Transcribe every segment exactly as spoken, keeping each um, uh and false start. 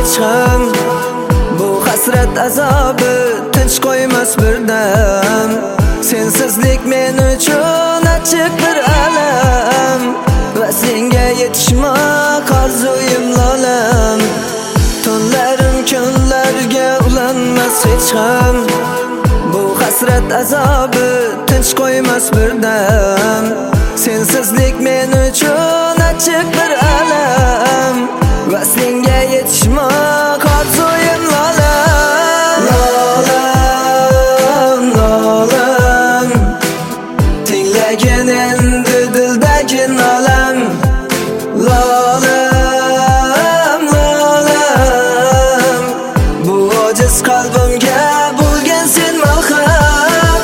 hech ham. Bu hasrat azobi tinch qo'ymas birdan. Sensizlik men uchun achchiq bir alam, va senga yetishmoq orzuyim lolam. Tunlarim kunlarga ulanmas hech ham. Bu hasrat azobi tinch qo'ymas birdan. Sensizlik men uchun achchiq bir alam, va senga yetishmoq orzuyim lolam. Lolam, lolam, tinglagin endi dildagi nolam. Lolam, lolam, bu ojiz qalbimga bo'lgan sen malham.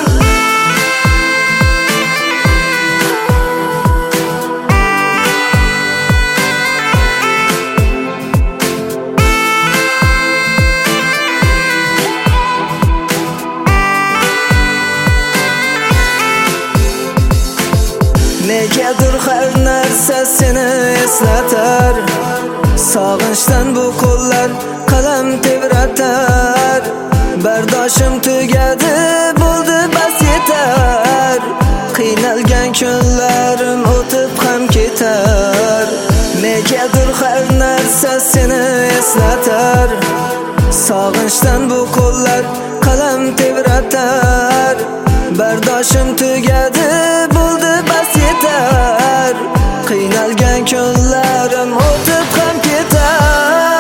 Negadir har narsa seni eslatar, sog'inchdan bu qo'llar qalam tebratar. Bardoshim tugadi, bo'ldi bas yetar. Qiynalgan kunlarim o'tib ham ketar. Negadir har narsa seni eslatar, sog'inchdan bu qo'llar qalam tebratar. Bardoshim tugadi, bo'ldi bas yetar. Qiynalgan kunlarim o'tib ham ketar.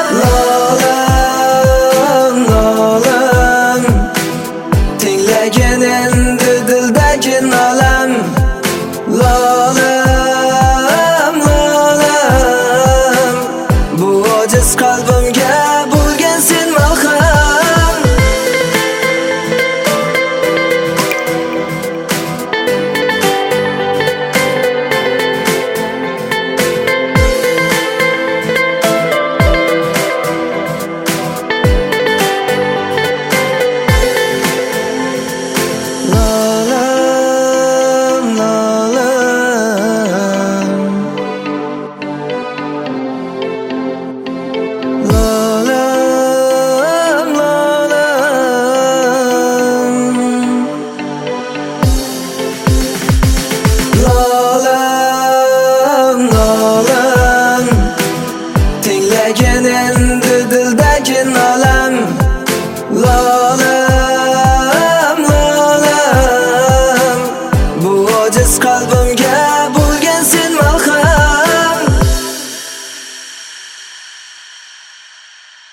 Lolam, lolam, tinglagin endi dildagi nolam. Lolam, lolam, bu ojiz qalbimga bo'lgan sen malham. Lolam, lolam, tinglagin